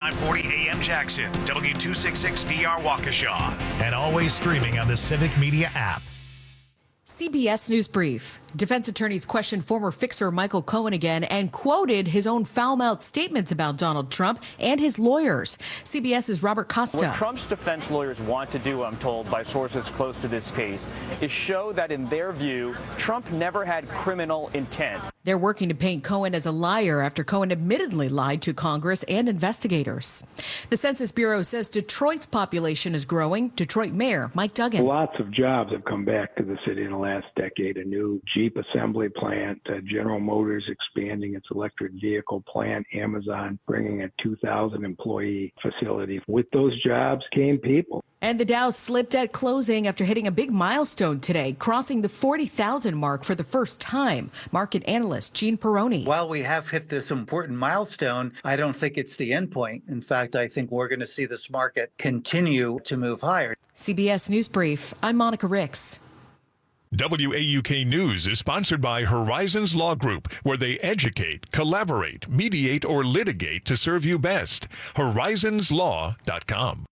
540 AM Jackson, W266DR Waukesha, and always streaming on the Civic Media app. CBS News Brief. Defense attorneys questioned former fixer Michael Cohen again and quoted his own foul-mouthed statements about Donald Trump and his lawyers. CBS's Robert Costa. What Trump's defense lawyers want to do, I'm told by sources close to this case, is show that in their view, Trump never had criminal intent. They're working to paint Cohen as a liar after Cohen admittedly lied to Congress and investigators. The Census Bureau says Detroit's population is growing. Detroit Mayor Mike Duggan. Lots of jobs have come back to the city in the last decade. A new Jeep assembly plant, General Motors expanding its electric vehicle plant, Amazon bringing a 2,000 employee facility. With those jobs came people. And the Dow slipped at closing after hitting a big milestone today, crossing the 40,000 mark for the first time. Market analyst Gene Peroni. While we have hit this important milestone, I don't think it's the end point. In fact, I think we're going to see this market continue to move higher. CBS News Brief. I'm Monica Ricks. WAUK News is sponsored by Horizons Law Group, where they educate, collaborate, mediate, or litigate to serve you best. Horizonslaw.com.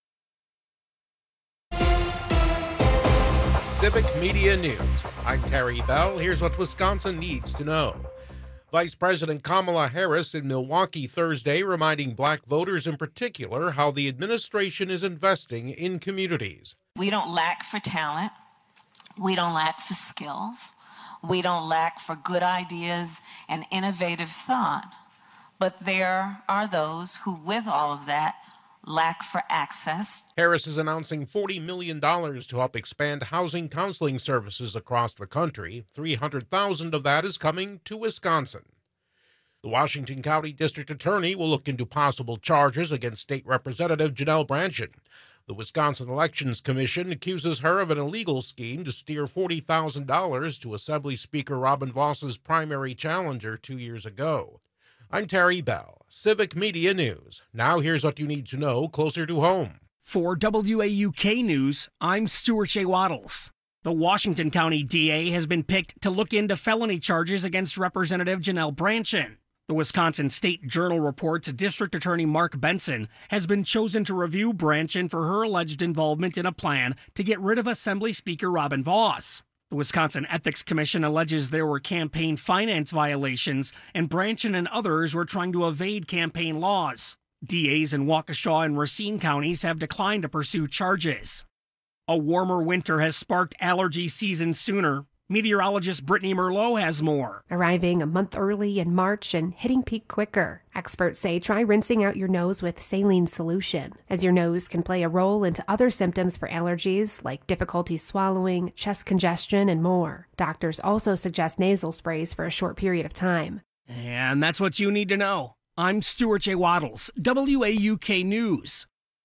Civic Media News. I'm Terry Bell. Here's what Wisconsin needs to know. Vice President Kamala Harris in Milwaukee Thursday reminding black voters in particular how the administration is investing in communities. We don't lack for talent. We don't lack for skills. We don't lack for good ideas and innovative thought. But there are those who, with all of that, lack for access. Harris is announcing $40 million to help expand housing counseling services across the country. $300,000 of that is coming to Wisconsin. The Washington County District Attorney will look into possible charges against State Representative Janelle Brandtjen. The Wisconsin Elections Commission accuses her of an illegal scheme to steer $40,000 to Assembly Speaker Robin Voss's primary challenger 2 years ago. I'm Terry Bell, Civic Media News. Now here's what you need to know closer to home. For WAUK News, I'm Stuart J. Waddles. The Washington County DA has been picked to look into felony charges against Representative Janelle Brandtjen. The Wisconsin State Journal reports District Attorney Mark Benson has been chosen to review Brandtjen for her alleged involvement in a plan to get rid of Assembly Speaker Robin Voss. The Wisconsin Ethics Commission alleges there were campaign finance violations, and Brandtjen and others were trying to evade campaign laws. DAs in Waukesha and Racine counties have declined to pursue charges. A warmer winter has sparked allergy season sooner. Meteorologist Brittany Merlot has more. Arriving a month early in March and hitting peak quicker. Experts say try rinsing out your nose with saline solution, as your nose can play a role into other symptoms for allergies like difficulty swallowing, chest congestion, and more. Doctors also suggest nasal sprays for a short period of time. And that's what you need to know. I'm Stuart J. Waddles, WAUK News.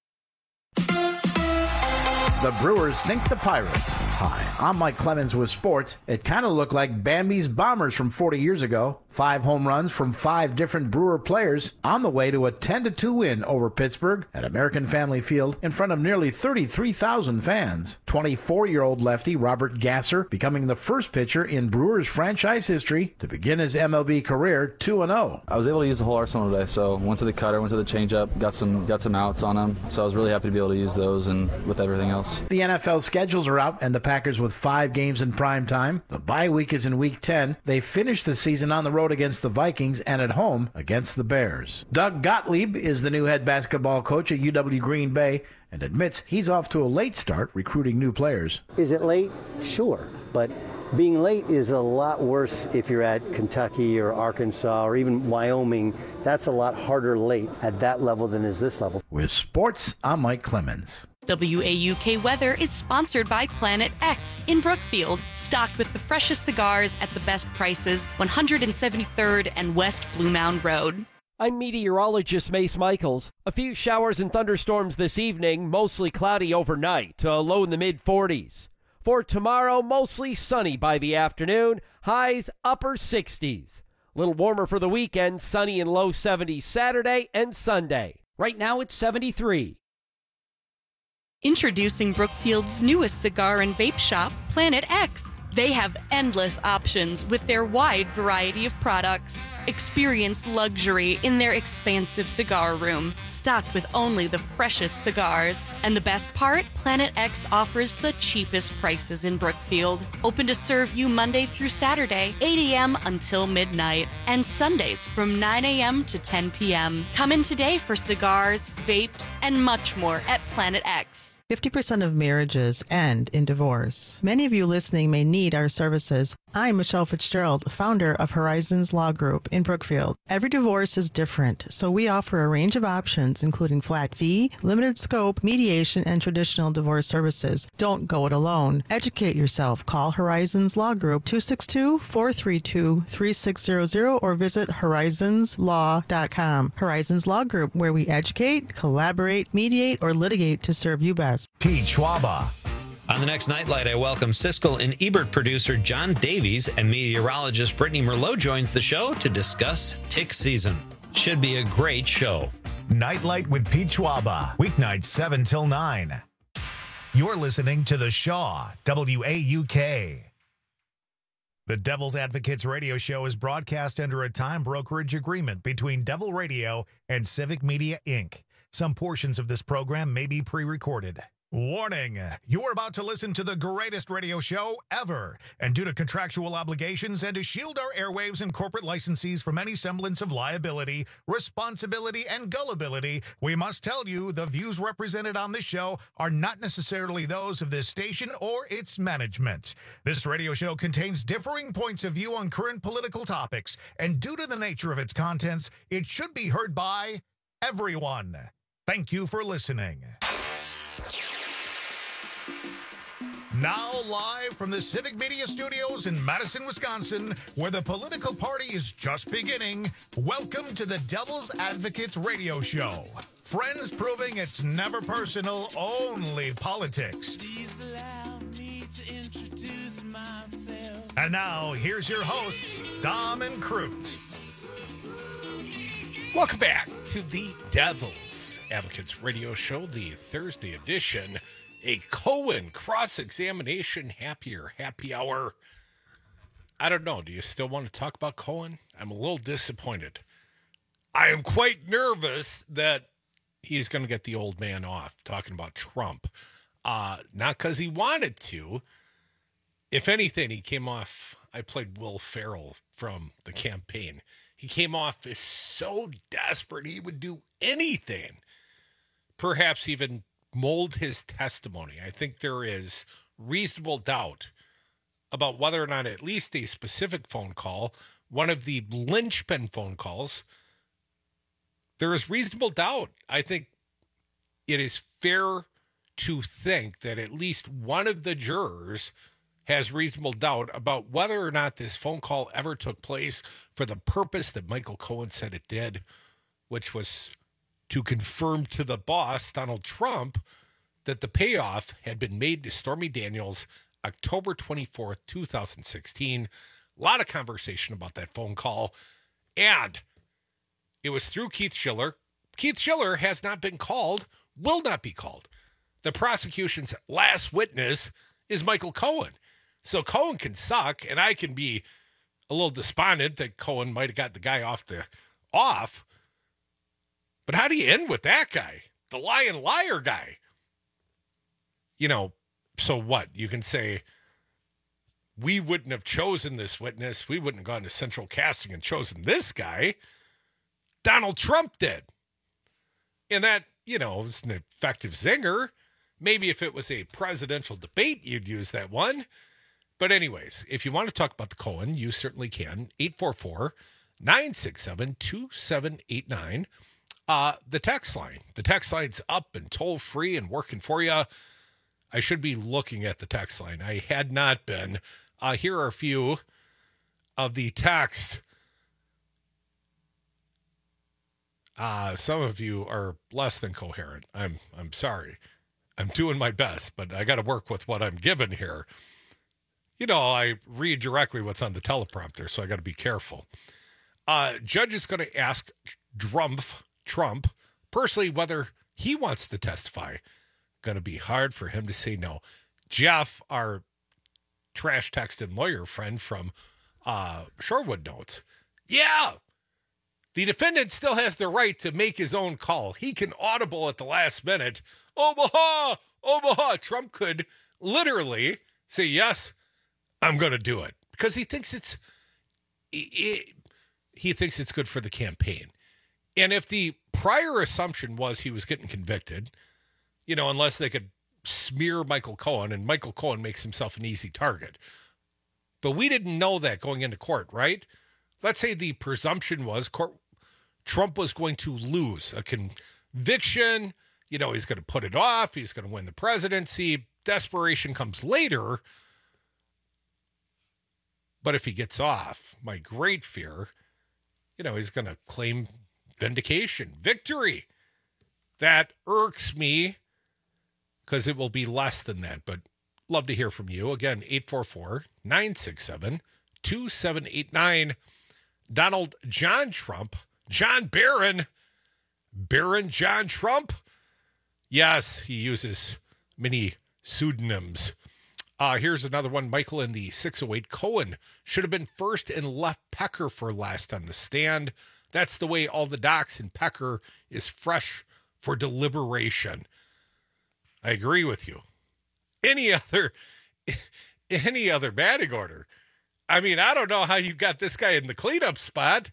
The Brewers sink the Pirates. Hi, I'm Mike Clemens with sports. It kind of looked like Bambi's Bombers from 40 years ago. 5 home runs from 5 different Brewer players on the way to a 10-2 win over Pittsburgh at American Family Field in front of nearly 33,000 fans. 24-year-old lefty Robert Gasser becoming the first pitcher in Brewers franchise history to begin his MLB career 2-0. I was able to use the whole arsenal today, so went to the cutter, went to the changeup, got some outs on them. So I was really happy to be able to use those and with everything else. The NFL schedules are out, and the Packers with 5 games in prime time. The bye week is in Week 10. They finish the season on the road against the Vikings and at home against the Bears. Doug Gottlieb is the new head basketball coach at UW Green Bay and admits he's off to a late start recruiting new players. Is it late? Sure, but being late is a lot worse if you're at Kentucky or Arkansas or even Wyoming. That's a lot harder late at that level than is this level. With sports, I'm Mike Clemens. WAUK Weather is sponsored by Planet X in Brookfield, stocked with the freshest cigars at the best prices, 173rd and West Blue Mound Road. I'm meteorologist Mace Michaels. A few showers and thunderstorms this evening, mostly cloudy overnight, a low in the mid-40s. For tomorrow, mostly sunny by the afternoon, highs upper 60s. A little warmer for the weekend, sunny and low 70s Saturday and Sunday. Right now it's 73. Introducing Brookfield's newest cigar and vape shop, Planet X. They have endless options with their wide variety of products. Experience luxury in their expansive cigar room, stocked with only the freshest cigars. And the best part? Planet X offers the cheapest prices in Brookfield. Open to serve you Monday through Saturday, 8 a.m. until midnight, and Sundays from 9 a.m. to 10 p.m. Come in today for cigars, vapes, and much more at Planet X. 50% of marriages end in divorce. Many of you listening may need our services. I'm Michelle Fitzgerald, founder of Horizons Law Group in Brookfield. Every divorce is different, so we offer a range of options, including flat fee, limited scope, mediation, and traditional divorce services. Don't go it alone. Educate yourself. Call Horizons Law Group 262-432-3600 or visit horizonslaw.com. Horizons Law Group, where we educate, collaborate, mediate, or litigate to serve you best. Pete Schwaba. On the next Nightlight, I welcome Siskel and Ebert producer John Davies and meteorologist Brittany Merlot joins the show to discuss tick season. Should be a great show. Nightlight with Pete Schwaba. Weeknights 7 till 9. You're listening to The Shaw, WAUK. The Devil's Advocates radio show is broadcast under a time brokerage agreement between Devil Radio and Civic Media, Inc. Some portions of this program may be pre-recorded. Warning, you're about to listen to the greatest radio show ever. And due to contractual obligations and to shield our airwaves and corporate licensees from any semblance of liability, responsibility, and gullibility, we must tell you the views represented on this show are not necessarily those of this station or its management. This radio show contains differing points of view on current political topics, and due to the nature of its contents, it should be heard by everyone. Thank you for listening. Now live from the Civic Media Studios in Madison, Wisconsin, where the political party is just beginning, welcome to the Devil's Advocates radio show. Friends proving it's never personal, only politics. And now, here's your hosts, Dom and Crute. Welcome back to the Devil's Advocates radio show, the Thursday edition. A Cohen cross-examination happy hour. I don't know. Do you still want to talk about Cohen? I'm a little disappointed. I am quite nervous that he's going to get the old man off talking about Trump. Not because he wanted to. If anything, he came off, I played Will Ferrell from the campaign. He came off as so desperate he would do anything. Perhaps even mold his testimony. I think there is reasonable doubt about whether or not at least a specific phone call, one of the linchpin phone calls, there is reasonable doubt. I think it is fair to think that at least one of the jurors has reasonable doubt about whether or not this phone call ever took place for the purpose that Michael Cohen said it did, which was to confirm to the boss, Donald Trump, that the payoff had been made to Stormy Daniels October 24th, 2016. A lot of conversation about that phone call. And it was through Keith Schiller. Keith Schiller has not been called, will not be called. The prosecution's last witness is Michael Cohen. So Cohen can suck, and I can be a little despondent that Cohen might have got the guy off. But how do you end with that guy? The lying liar guy. You know, so what? You can say, we wouldn't have chosen this witness. We wouldn't have gone to central casting and chosen this guy. Donald Trump did. And that, you know, is an effective zinger. Maybe if it was a presidential debate, you'd use that one. But anyways, if you want to talk about the Cohen, you certainly can. 844-967-2789. The text line. The text line's up and toll-free and working for you. I should be looking at the text line. I had not been. Here are a few of the text. Some of you are less than coherent. I'm sorry. I'm doing my best, but I got to work with what I'm given here. You know, I read directly what's on the teleprompter, so I got to be careful. Judge is going to ask Trump personally whether he wants to testify. going to be hard for him to say no. Jeff, our trash text and lawyer friend from Shorewood notes, yeah, the defendant still has the right to make his own call. He can audible at the last minute. Omaha. Trump could literally say, yes, I'm going to do it, because he thinks it's good for the campaign. And if the prior assumption was he was getting convicted, unless they could smear Michael Cohen, and Michael Cohen makes himself an easy target. But we didn't know that going into court, right? Let's say the presumption was Trump was going to lose a conviction. He's going to put it off. He's going to win the presidency. Desperation comes later. But if he gets off, my great fear, he's going to claim vindication, victory. That irks me, because it will be less than that. But love to hear from you. Again, 844-967-2789. Donald John Trump. John Barron. Barron John Trump. Yes, he uses many pseudonyms. Here's another one. Michael in the 608. Cohen should have been first and left Pecker for last on the stand. That's the way all the docs in Pecker is fresh for deliberation. I agree with you. Any other batting order? I mean, I don't know how you got this guy in the cleanup spot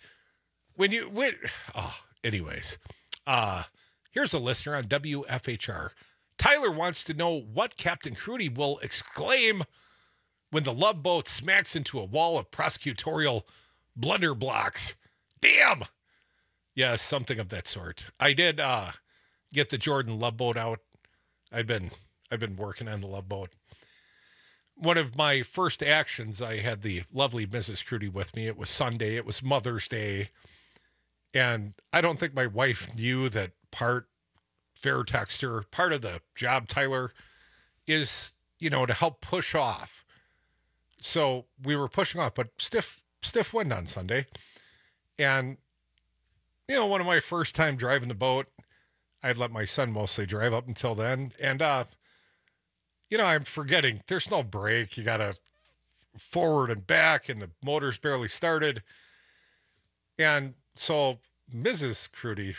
anyways. Here's a listener on WFHR. Tyler wants to know what Captain Crudy will exclaim when the Love Boat smacks into a wall of prosecutorial blunder blocks. Damn! Yeah, something of that sort. I did get the Jordan Love Boat out. I've been working on the Love Boat. One of my first actions, I had the lovely Mrs. Crudy with me. It was Sunday. It was Mother's Day. And I don't think my wife knew that part fair texter, part of the job, Tyler, is, to help push off. So we were pushing off, but stiff wind on Sunday. And, one of my first time driving the boat, I'd let my son mostly drive up until then. And, I'm forgetting there's no brake. You got to forward and back, and the motor's barely started. And so Mrs. Crudy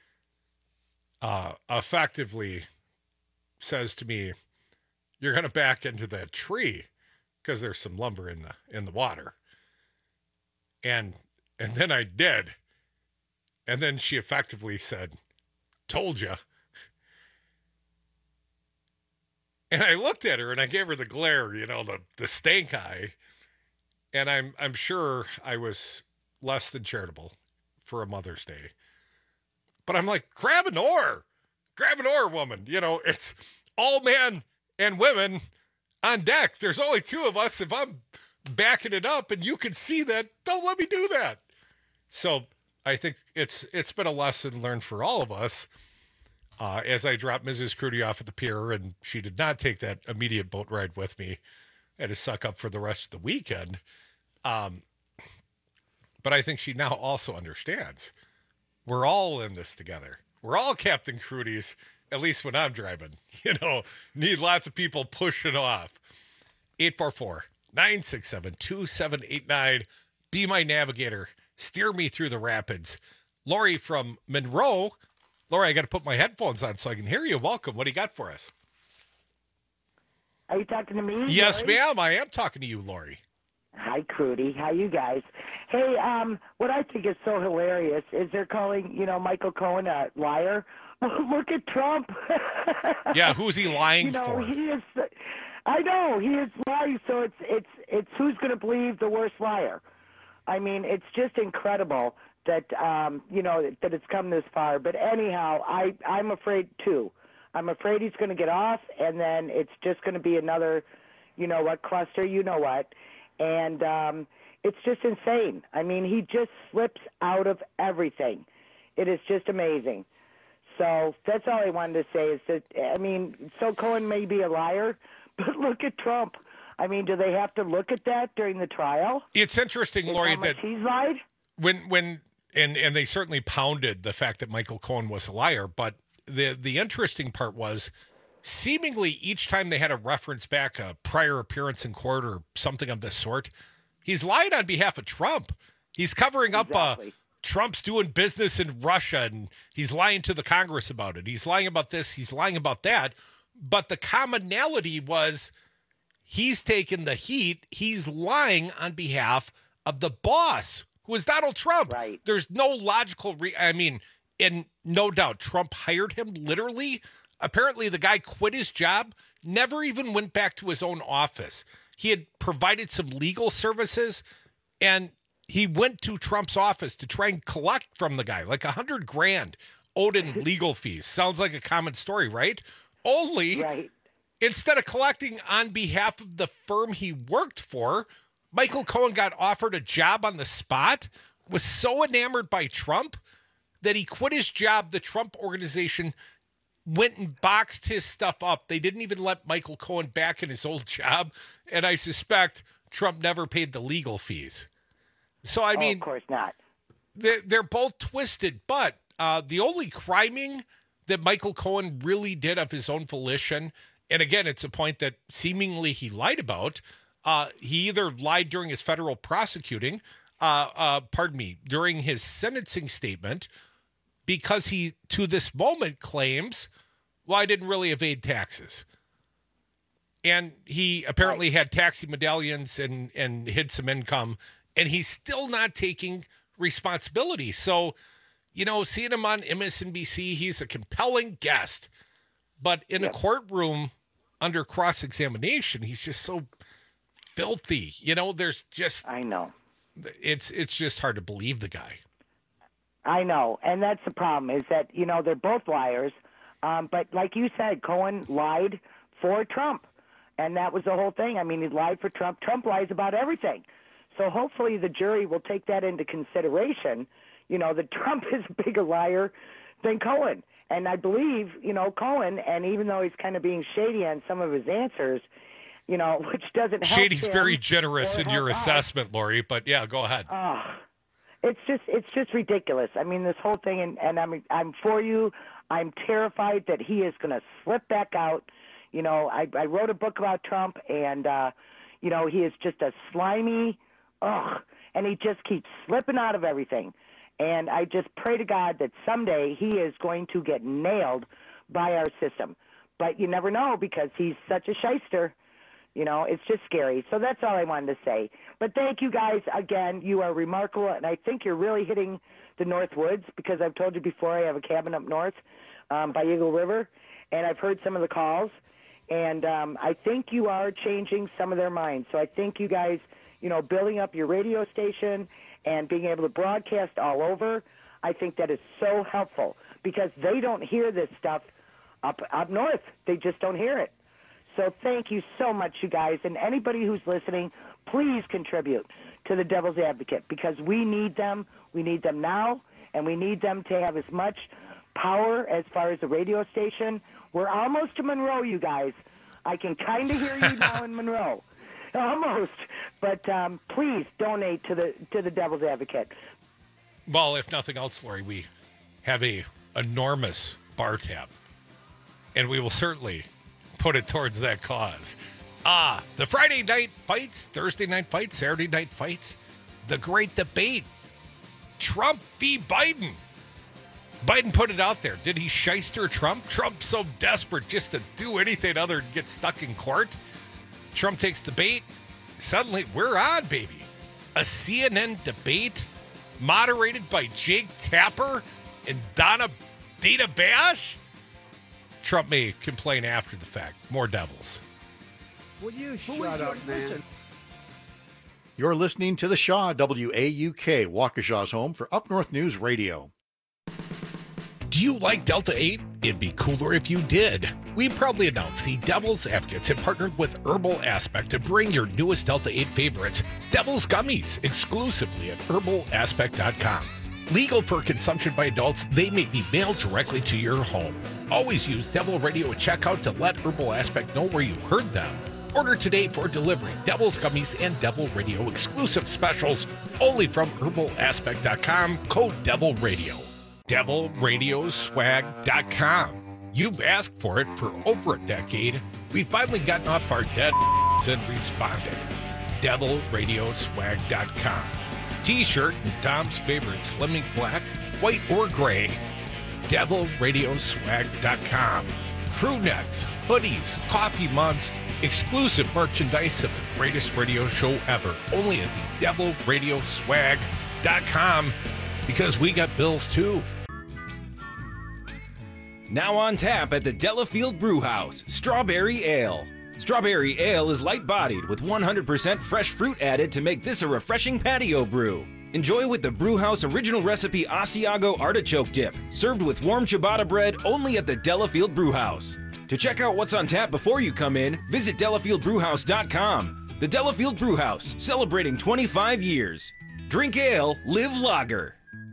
effectively says to me, "You're going to back into that tree because there's some lumber in the water." And then I did. And then she effectively said, "Told you." And I looked at her and I gave her the glare, the stank eye. And I'm sure I was less than charitable for a Mother's Day. But I'm like, grab an oar, woman. It's all men and women on deck. There's only two of us. If I'm backing it up and you can see that, don't let me do that. So I think it's been a lesson learned for all of us. As I dropped Mrs. Crudy off at the pier, and she did not take that immediate boat ride with me. I had to suck up for the rest of the weekend. But I think she now also understands. We're all in this together. We're all Captain Crudy's, at least when I'm driving. Need lots of people pushing off. 844-967-2789. Be my navigator. Steer me through the rapids. Lori from Monroe. Lori, I got to put my headphones on so I can hear you. Welcome. What do you got for us? Are you talking to me? Yes, Lori? ma'am. I am talking to you, Lori. Hi, Crudy. How you guys? Hey, what I think is so hilarious is they're calling, Michael Cohen a liar. Look at Trump. Yeah, who's he lying for? He is. I know he is lying. So it's who's going to believe the worst liar? I mean, it's just incredible that that it's come this far. But anyhow, I'm afraid too. I'm afraid he's going to get off, and then it's just going to be another, cluster, and it's just insane. I mean, he just slips out of everything. It is just amazing. So that's all I wanted to say is that, so Cohen may be a liar, but look at Trump. I mean, do they have to look at that during the trial? It's interesting, Lori, that he's lied. And they certainly pounded the fact that Michael Cohen was a liar, but the interesting part was seemingly each time they had to reference back a prior appearance in court or something of this sort, he's lying on behalf of Trump. He's covering up Trump's doing business in Russia, and he's lying to the Congress about it. He's lying about this. He's lying about that. But the commonality was he's taking the heat. He's lying on behalf of the boss, who is Donald Trump. Right. There's no logical and no doubt Trump hired him literally. Apparently the guy quit his job, never even went back to his own office. He had provided some legal services, and he went to Trump's office to try and collect from the guy like $100,000 owed in legal fees. Sounds like a common story, right? Only instead of collecting on behalf of the firm he worked for, Michael Cohen got offered a job on the spot, was so enamored by Trump that he quit his job. The Trump organization went and boxed his stuff up. They didn't even let Michael Cohen back in his old job. And I suspect Trump never paid the legal fees. So, I mean, of course not. They're both twisted, but the only criming that Michael Cohen really did of his own volition, and again, it's a point that seemingly he lied about. He either lied during his federal prosecuting, during his sentencing statement, because he, to this moment, claims, well, I didn't really evade taxes. And he apparently had taxi medallions and hid some income, and he's still not taking responsibility. So, you know, seeing him on MSNBC, he's a compelling guest. But in a courtroom under cross-examination, he's just so filthy. You know, there's just... I know. It's just hard to believe the guy. I know. And that's the problem, is that, you know, they're both liars. But like you said, Cohen lied for Trump. And that was the whole thing. I mean, he lied for Trump. Trump lies about everything. So hopefully the jury will take that into consideration, you know, that Trump is a bigger liar than Cohen. And I believe, you know, Cohen, and even though he's kind of being shady on some of his answers, you know, which doesn't help Shady's him very generous in your us. assessment, Lori, but yeah, go ahead. It's just ridiculous. I mean, this whole thing, and I'm for you. I'm terrified that he is going to slip back out. You know, I wrote a book about Trump, and, you know, he is just a slimy, and he just keeps slipping out of everything. And I just pray to God that someday he is going to get nailed by our system. But you never know, because he's such a shyster. You know, it's just scary. So that's all I wanted to say. But thank you guys again. You are remarkable, and I think you're really hitting the North Woods, because I've told you before I have a cabin up north by Eagle River, and I've heard some of the calls, and I think you are changing some of their minds. So I think you guys, you know, building up your radio station and being able to broadcast all over, I think that is so helpful, because they don't hear this stuff up north. They just don't hear it. So thank you so much, you guys. And anybody who's listening, please contribute to the Devil's Advocate, because we need them. We need them now, and we need them to have as much power as far as the radio station. We're almost to Monroe, you guys. I can kind of hear you now in Monroe. Almost. But please donate to the Devil's Advocate. Well, if nothing else, Lori, we have a enormous bar tab, and we will certainly put it towards that cause. The Friday night fights, Thursday night fights, Saturday night fights, the great debate, Trump v. Biden. Biden put it out there. Did he shyster Trump? Trump's so desperate just to do anything other than get stuck in court. Trump takes the bait. Suddenly, we're on, baby. A CNN debate moderated by Jake Tapper and Dana Bash. Trump may complain after the fact. More devils. Will you shut up, man? You're listening to the Shaw, WAUK, Waukesha's home for Up North News Radio. Do you like Delta 8? It'd be cooler if you did. We proudly announce the Devil's Advocates have partnered with Herbal Aspect to bring your newest Delta 8 favorites, Devil's Gummies, exclusively at herbalaspect.com. Legal for consumption by adults, they may be mailed directly to your home. Always use Devil Radio at checkout to let Herbal Aspect know where you heard them. Order today for delivery. Devil's Gummies and Devil Radio exclusive specials only from herbalaspect.com. Code Devil Radio. DevilRadioswag.com. You've asked for it for over a decade. We've finally gotten off our dead and responded. DevilRadioswag.com. T-shirt and Tom's favorite Slimming Black, white or gray. DevilRadioswag.com. Crew necks, hoodies, coffee mugs, exclusive merchandise of the greatest radio show ever. Only at the DevilRadioswag.com, because we got bills too. Now on tap at the Delafield Brewhouse, Strawberry Ale. Strawberry Ale is light-bodied with 100% fresh fruit added to make this a refreshing patio brew. Enjoy with the Brewhouse original recipe Asiago artichoke dip, served with warm ciabatta bread only at the Delafield Brewhouse. To check out what's on tap before you come in, visit DelafieldBrewhouse.com. The Delafield Brewhouse, celebrating 25 years. Drink ale, live lager.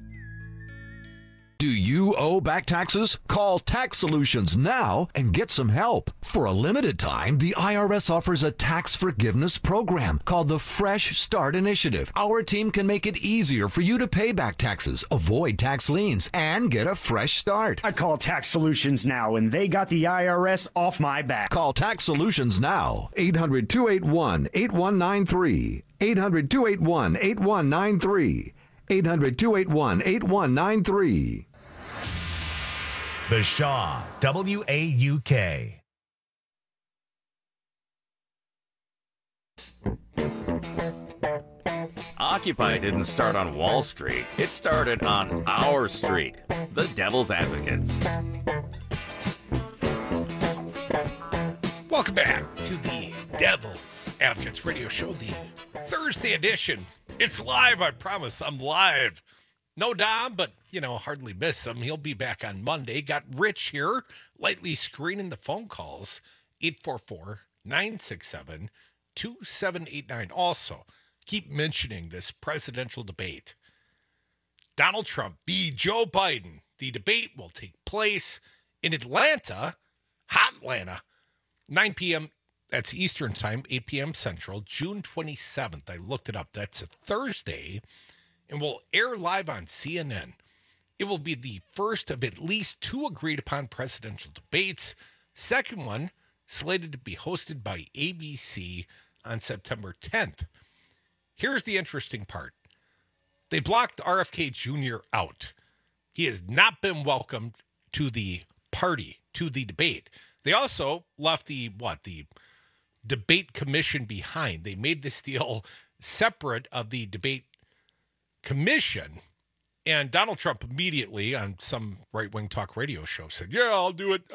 Do you owe back taxes? Call Tax Solutions now and get some help. For a limited time, the IRS offers a tax forgiveness program called the Fresh Start Initiative. Our team can make it easier for you to pay back taxes, avoid tax liens, and get a fresh start. I call Tax Solutions now, and they got the IRS off my back. Call Tax Solutions now. 800-281-8193. 800-281-8193. 800-281-8193. The Shaw, WAUK. Occupy didn't start on Wall Street. It started on our street, the Devil's Advocates. Welcome back to the Devil's Advocates radio show, the Thursday edition. It's live, I promise. I'm live. No Dom, but, hardly miss him. He'll be back on Monday. Got Rich here, lightly screening the phone calls. 844-967-2789. Also, keep mentioning this presidential debate. Donald Trump v. Joe Biden. The debate will take place in Atlanta, hot Atlanta, 9 p.m. That's Eastern Time, 8 p.m. Central, June 27th. I looked it up. That's a Thursday, and will air live on CNN. It will be the first of at least 2 agreed-upon presidential debates. Second one slated to be hosted by ABC on September 10th. Here's the interesting part. They blocked RFK Jr. out. He has not been welcomed to the party, to the debate. They also left the debate commission behind. They made this deal separate of the debate commission. And Donald Trump immediately on some right-wing talk radio show said, yeah, I'll do it.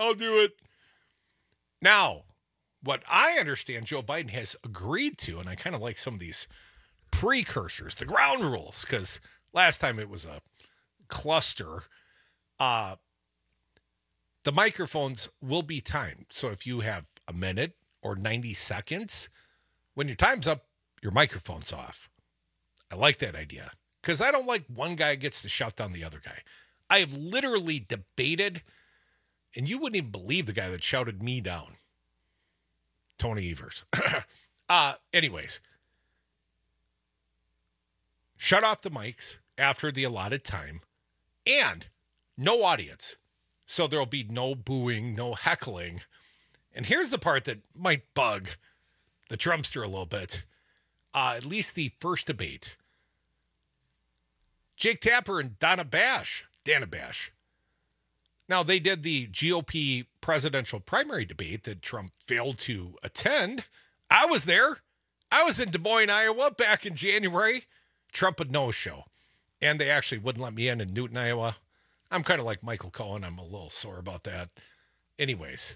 Now, what I understand Joe Biden has agreed to, and I kind of like some of these precursors, the ground rules, because last time it was a cluster. The microphones will be timed. So if you have a minute or 90 seconds, when your time's up, your microphone's off. I like that idea because I don't like one guy gets to shout down the other guy. I have literally debated, and you wouldn't even believe the guy that shouted me down. Tony Evers. Anyways, shut off the mics after the allotted time and no audience. So there'll be no booing, no heckling. And here's the part that might bug the Trumpster a little bit. At least the first debate. Jake Tapper and Dana Bash. Now, they did the GOP presidential primary debate that Trump failed to attend. I was there. I was in Des Moines, Iowa back in January. Trump would no-show. And they actually wouldn't let me in Newton, Iowa. I'm kind of like Michael Cohen. I'm a little sore about that. Anyways,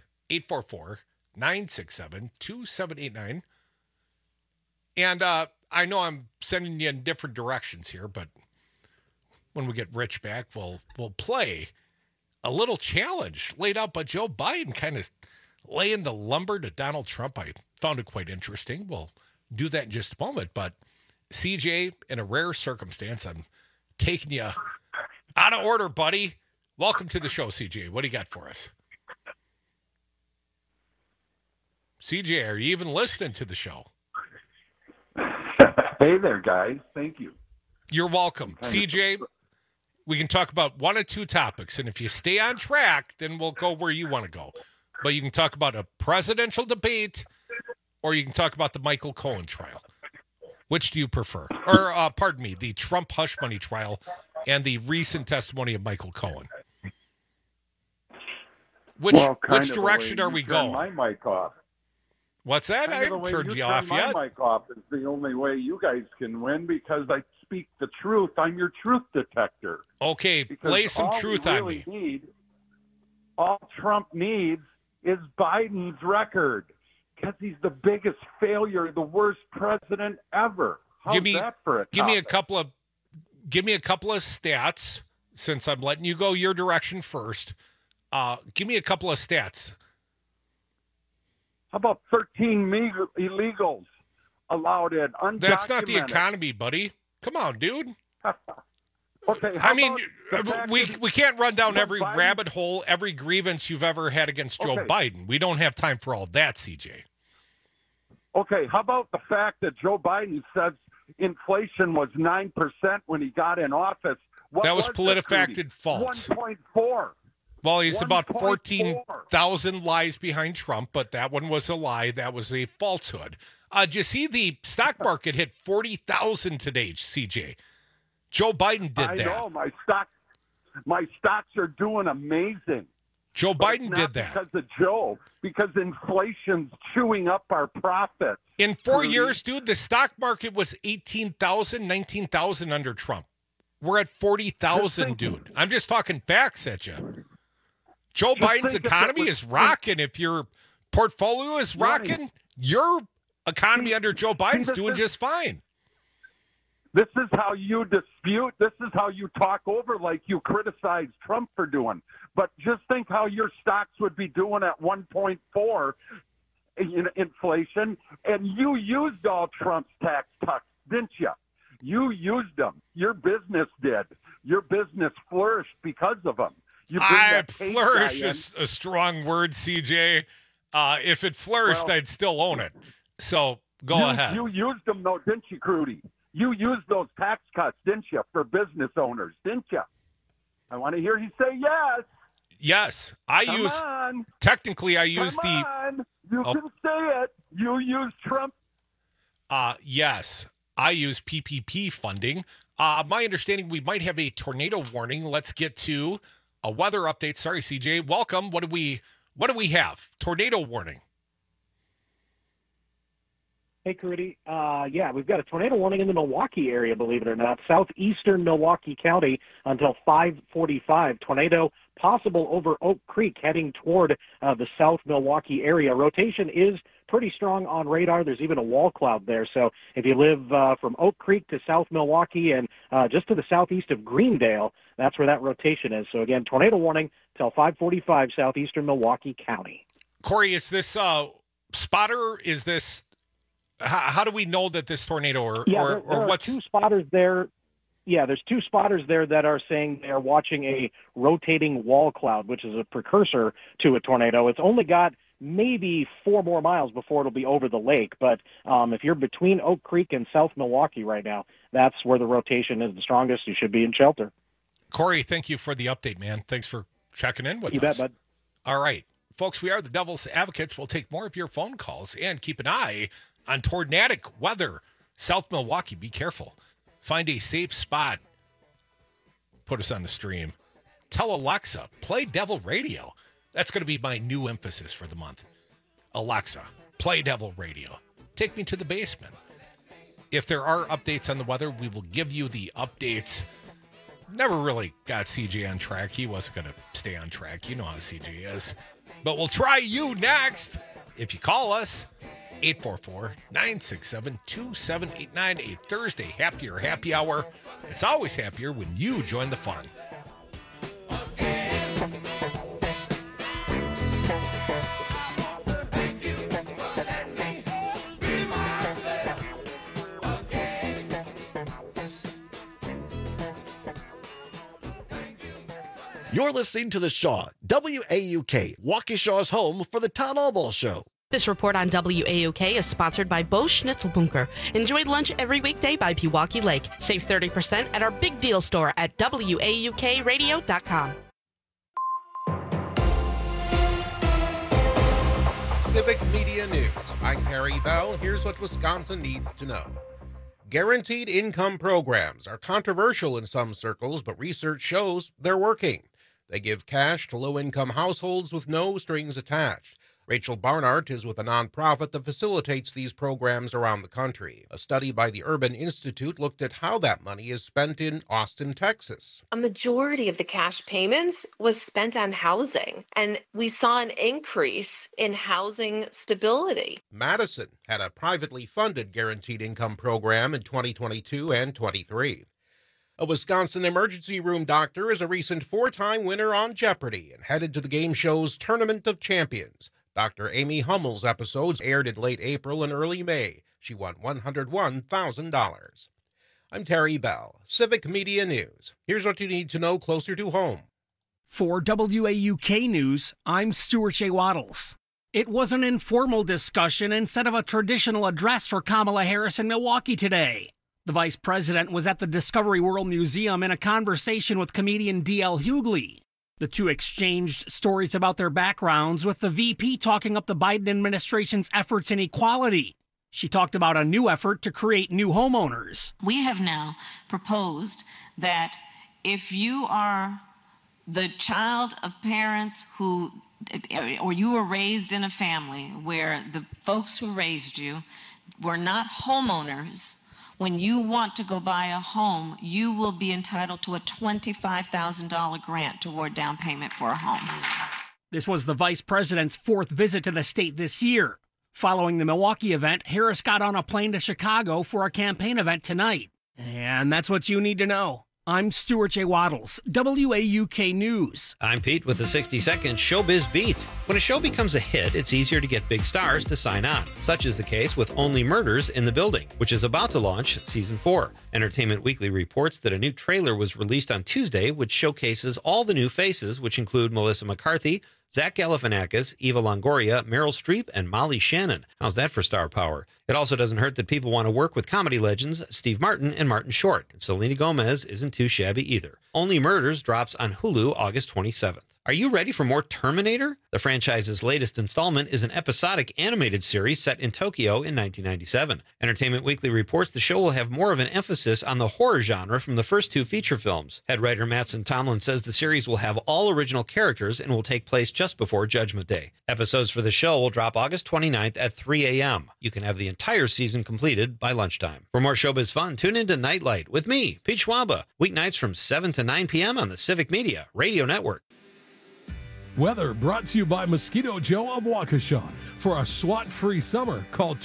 844-967-2789. And I know I'm sending you in different directions here, but when we get Rich back, we'll play a little challenge laid out by Joe Biden, kind of laying the lumber to Donald Trump. I found it quite interesting. We'll do that in just a moment. But CJ, in a rare circumstance, I'm taking you out of order, buddy. Welcome to the show, CJ. What do you got for us? CJ, are you even listening to the show? Hey there, guys. Thank you. You're welcome. CJ, We can talk about one or two topics, and if you stay on track, then we'll go where you want to go. But you can talk about a presidential debate, or you can talk about the Michael Cohen trial. Which do you prefer? Or, pardon me, the Trump hush money trial and the recent testimony of Michael Cohen. Which direction are we going? My mic off. What's that? I haven't turned you off yet. My mic off is the only way you guys can win because I speak the truth. I'm your truth detector. Okay, lay some truth on me. All Trump needs is Biden's record because he's the biggest failure, the worst president ever. How's that for a topic? Give me a couple of stats since I'm letting you go your direction first. Give me a couple of stats. How about 13 illegals allowed in? Undocumented. That's not the economy, buddy. Come on, dude. Okay. I mean, we can't run down every rabbit hole, every grievance you've ever had against Joe Biden. We don't have time for all that, CJ. Okay. How about the fact that Joe Biden says inflation was 9% when he got in office? That was PolitiFact false. 1.4. Well, he's about 14,000 lies behind Trump, but that one was a lie. That was a falsehood. Did you see the stock market hit 40,000 today, CJ? Joe Biden did that. I know. My stocks are doing amazing. Joe Biden did that. Because of Joe. Because inflation's chewing up our profits. In 4 years, dude, the stock market was 18,000, 19,000 under Trump. We're at 40,000, dude. I'm just talking facts at you. Joe Biden's economy is rocking. If your portfolio is rocking, your economy under Joe Biden's doing just fine. This is how you dispute. This is how you talk over like you criticize Trump for doing. But just think how your stocks would be doing at 1.4 in inflation. And you used all Trump's tax cuts, didn't you? You used them. Your business did. Your business flourished because of them. Flourish is a strong word, CJ. If it flourished, I'd still own it. So go ahead. You used them, though, didn't you, Crudy? You used those tax cuts, didn't you, for business owners, didn't you? I want to hear you say yes. Yes. Technically, I use the... You can say it. You use Trump. Yes. I use PPP funding. My understanding, we might have a tornado warning. Let's get to a weather update. Sorry, CJ. Welcome. What do we have? Tornado warning. Hey, Crudy. Yeah, we've got a tornado warning in the Milwaukee area, believe it or not. Southeastern Milwaukee County until 5:45. Tornado possible over Oak Creek heading toward the South Milwaukee area. Rotation is pretty strong on radar. There's even a wall cloud there. So if you live from Oak Creek to South Milwaukee and just to the southeast of Greendale, that's where that rotation is. So again, tornado warning till 5:45 southeastern Milwaukee County. Corey, is this spotter? Is this how do we know that this tornado there what's two spotters there? Yeah, there's two spotters there that are saying they're watching a rotating wall cloud, which is a precursor to a tornado. It's only got maybe 4 more miles before it'll be over the lake. But if you're between Oak Creek and South Milwaukee right now, that's where the rotation is the strongest. You should be in shelter. Corey, thank you for the update, man. Thanks for checking in with us. You bet, bud. All right. Folks, we are the Devil's Advocates. We'll take more of your phone calls and keep an eye on tornadic weather. South Milwaukee, be careful. Find a safe spot. Put us on the stream. Tell Alexa, play Devil Radio. That's going to be my new emphasis for the month. Alexa, play Devil Radio. Take me to the basement. If there are updates on the weather, we will give you the updates. Never really got CJ on track. He wasn't going to stay on track. You know how CJ is. But we'll try you next. If you call us, 844-967-2789, a Thursday Happier Happy Hour. It's always happier when you join the fun. You're listening to The Shaw, WAUK, Waukesha's home for the Town Hall Ball Show. This report on WAUK is sponsored by Bo Schnitzelbunker. Enjoy lunch every weekday by Pewaukee Lake. Save 30% at our big deal store at WAUKradio.com. Civic Media News. I'm Terry Bell. Here's what Wisconsin needs to know. Guaranteed income programs are controversial in some circles, but research shows they're working. They give cash to low-income households with no strings attached. Rachel Barnard is with a nonprofit that facilitates these programs around the country. A study by the Urban Institute looked at how that money is spent in Austin, Texas. A majority of the cash payments was spent on housing, and we saw an increase in housing stability. Madison had a privately funded guaranteed income program in 2022 and 23. A Wisconsin emergency room doctor is a recent 4-time winner on Jeopardy and headed to the game show's Tournament of Champions. Dr. Amy Hummel's episodes aired in late April and early May. She won $101,000. I'm Terry Bell, Civic Media News. Here's what you need to know closer to home. For WAUK News, I'm Stuart J. Waddles. It was an informal discussion instead of a traditional address for Kamala Harris in Milwaukee today. The vice president was at the Discovery World Museum in a conversation with comedian D.L. Hughley. The two exchanged stories about their backgrounds, with the VP talking up the Biden administration's efforts in equality. She talked about a new effort to create new homeowners. We have now proposed that if you are the child of parents who, or you were raised in a family where the folks who raised you were not homeowners, when you want to go buy a home, you will be entitled to a $25,000 grant toward down payment for a home. This was the vice president's 4th visit to the state this year. Following the Milwaukee event, Harris got on a plane to Chicago for a campaign event tonight. And that's what you need to know. I'm Stuart J. Waddles, WAUK News. I'm Pete with the 60-second Showbiz Beat. When a show becomes a hit, it's easier to get big stars to sign on. Such is the case with Only Murders in the Building, which is about to launch Season 4. Entertainment Weekly reports that a new trailer was released on Tuesday, which showcases all the new faces, which include Melissa McCarthy, Zach Galifianakis, Eva Longoria, Meryl Streep, and Molly Shannon. How's that for star power? It also doesn't hurt that people want to work with comedy legends Steve Martin and Martin Short. And Selena Gomez isn't too shabby either. Only Murders drops on Hulu August 27th. Are you ready for more Terminator? The franchise's latest installment is an episodic animated series set in Tokyo in 1997. Entertainment Weekly reports the show will have more of an emphasis on the horror genre from the first 2 feature films. Head writer Mattson Tomlin says the series will have all original characters and will take place just before Judgment Day. Episodes for the show will drop August 29th at 3 a.m. You can have the entire season completed by lunchtime. For more showbiz fun, tune into Nightlight with me, Pete Schwaba, weeknights from 7 to 9 p.m. on the Civic Media Radio Network. Weather brought to you by Mosquito Joe of Waukesha. For a SWAT-free summer, call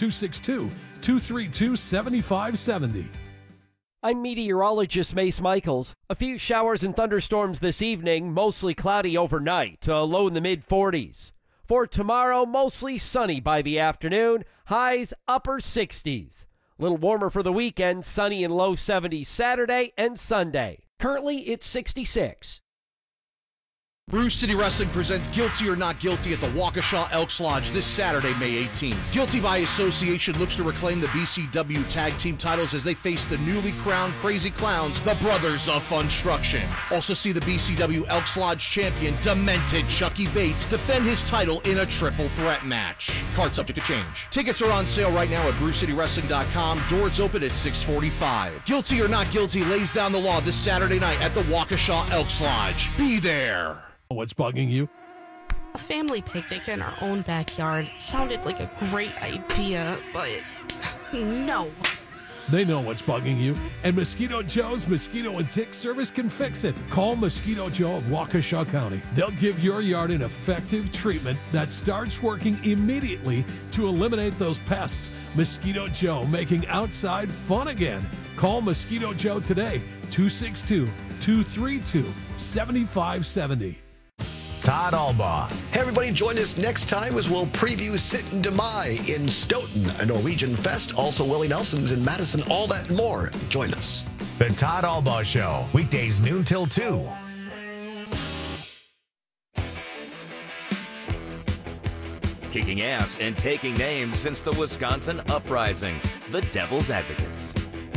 262-232-7570. I'm meteorologist Mace Michaels. A few showers and thunderstorms this evening, mostly cloudy overnight, a low in the mid-40s. For tomorrow, mostly sunny by the afternoon, highs upper 60s. A little warmer for the weekend, sunny and low 70s Saturday and Sunday. Currently, it's 66. Brew City Wrestling presents Guilty or Not Guilty at the Waukesha Elks Lodge this Saturday, May 18th. Guilty by Association looks to reclaim the BCW Tag Team titles as they face the newly crowned Crazy Clowns, the Brothers of Funstruction. Also see the BCW Elks Lodge champion, Demented Chucky Bates, defend his title in a triple threat match. Card subject to change. Tickets are on sale right now at BrewCityWrestling.com. Doors open at 6:45. Guilty or Not Guilty lays down the law this Saturday night at the Waukesha Elks Lodge. Be there. What's bugging you? A family picnic in our own backyard sounded like a great idea, but no. They know what's bugging you, and Mosquito Joe's Mosquito and Tick Service can fix it. Call Mosquito Joe of Waukesha County. They'll give your yard an effective treatment that starts working immediately to eliminate those pests. Mosquito Joe, making outside fun again. Call Mosquito Joe today, 262-232-7570. Todd Albaugh. Hey everybody, join us next time as we'll preview Sitten de Mai in Stoughton, a Norwegian fest, also Willie Nelson's in Madison, all that and more. Join us. The Todd Albaugh Show, weekdays noon till 2. kicking ass and taking names since the Wisconsin Uprising. The Devil's Advocates.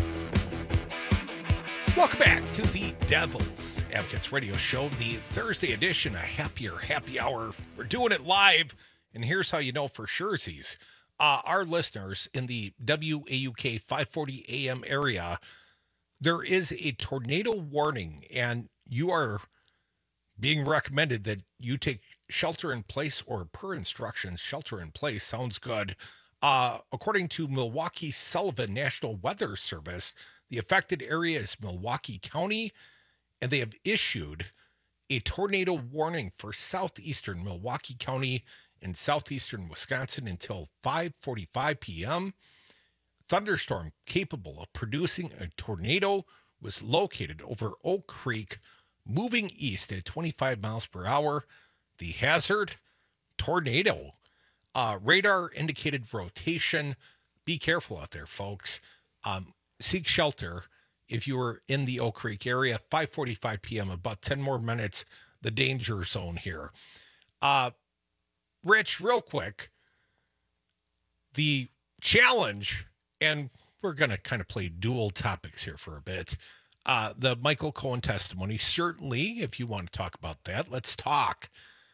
Welcome back to the Devil's Advocates Radio Show, the Thursday edition, a happier happy hour. We're doing it live, and here's how you know for surezies. Our listeners in the WAUK 540 AM area, there is a tornado warning, and you are being recommended that you take shelter in place, or per instructions, shelter in place. Sounds good. According to Milwaukee Sullivan National Weather Service, the affected area is Milwaukee County, and they have issued a tornado warning for southeastern Milwaukee County and southeastern Wisconsin until 5:45 p.m. Thunderstorm capable of producing a tornado was located over Oak Creek, moving east at 25 miles per hour. The hazard, tornado. Radar indicated rotation. Be careful out there, folks. Seek shelter if you were in the Oak Creek area. 5:45 p.m., about 10 more minutes, the danger zone here. Rich, real quick, the challenge, and we're going to kind of play dual topics here for a bit. The Michael Cohen testimony, certainly, if you want to talk about that, let's talk.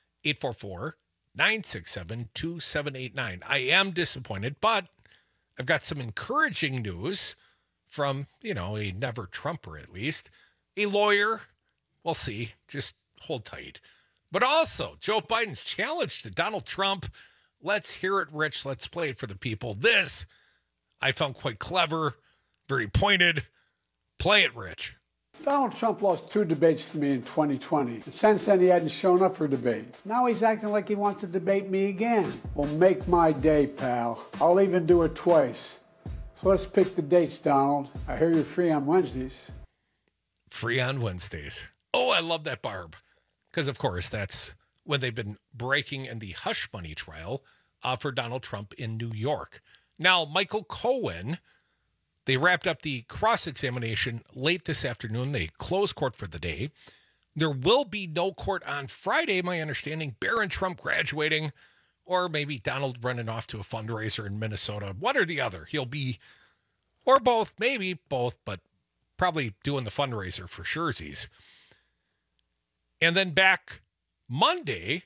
844-967-2789. I am disappointed, but I've got some encouraging news from, a never Trumper at least, a lawyer. We'll see. Just hold tight. But also, Joe Biden's challenge to Donald Trump. Let's hear it, Rich. Let's play it for the people. This I found quite clever, very pointed. Play it, Rich. Donald Trump lost 2 debates to me in 2020. And since then, he hadn't shown up for a debate. Now he's acting like he wants to debate me again. Well, make my day, pal. I'll even do it twice. So let's pick the dates, Donald. I hear you're free on Wednesdays. Free on Wednesdays. Oh, I love that, Barb. Because, of course, that's when they've been breaking in the hush money trial for Donald Trump in New York. Now, Michael Cohen, they wrapped up the cross-examination late this afternoon. They closed court for the day. There will be no court on Friday, my understanding. Barron Trump graduating, or maybe Donald running off to a fundraiser in Minnesota. One or the other. He'll be, or both, maybe both, but probably doing the fundraiser for surezies. And then back Monday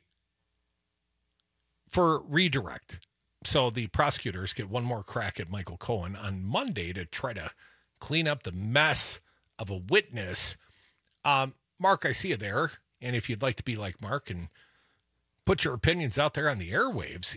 for redirect. So the prosecutors get one more crack at Michael Cohen on Monday to try to clean up the mess of a witness. Mark, I see you there. And if you'd like to be like Mark and put your opinions out there on the airwaves,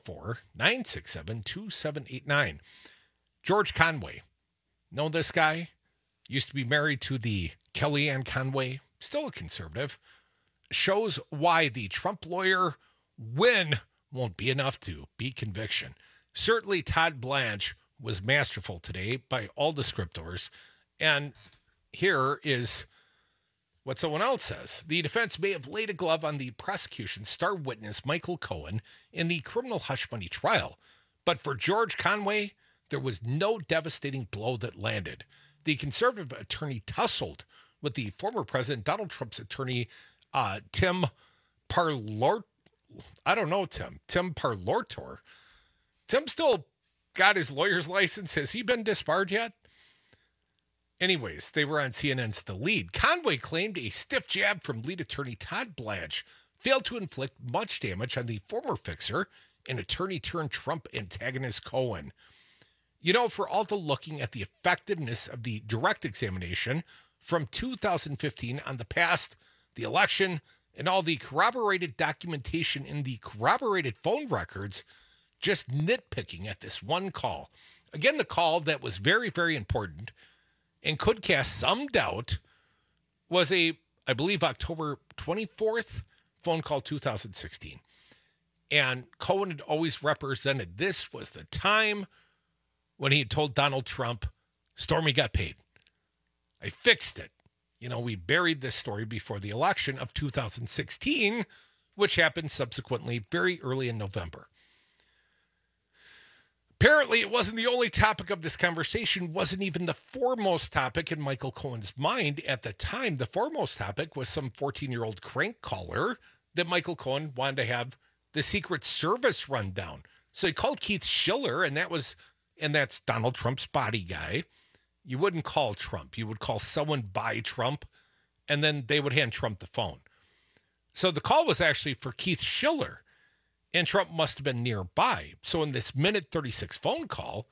844-967-2789. George Conway. Know this guy? Used to be married to the Kellyanne Conway, still a conservative. Shows why the Trump lawyer win won't be enough to beat conviction. Certainly Todd Blanche was masterful today by all descriptors. And here is what someone else says. The defense may have laid a glove on the prosecution's star witness, Michael Cohen, in the criminal hush money trial. But for George Conway, there was no devastating blow that landed. The conservative attorney tussled with the former President Donald Trump's attorney, Tim Parlor. I don't know, Tim Parlortor. Tim still got his lawyer's license. Has he been disbarred yet? Anyways, they were on CNN's The Lead. Conway claimed a stiff jab from lead attorney Todd Blanche failed to inflict much damage on the former fixer and attorney-turned-Trump antagonist Cohen. For all the looking at the effectiveness of the direct examination from 2015 on the past, the election, and all the corroborated documentation in the corroborated phone records, just nitpicking at this one call. Again, the call that was very, very important and could cast some doubt was I believe, October 24th phone call 2016. And Cohen had always represented this was the time when he had told Donald Trump, Stormy got paid. I fixed it. We buried this story before the election of 2016, which happened subsequently very early in November. Apparently, it wasn't the only topic of this conversation, wasn't even the foremost topic in Michael Cohen's mind at the time. The foremost topic was some 14-year-old crank caller that Michael Cohen wanted to have the Secret Service rundown. So he called Keith Schiller, and that's Donald Trump's body guy. You wouldn't call Trump. You would call someone by Trump, and then they would hand Trump the phone. So the call was actually for Keith Schiller, and Trump must have been nearby. So in this minute 36 phone call,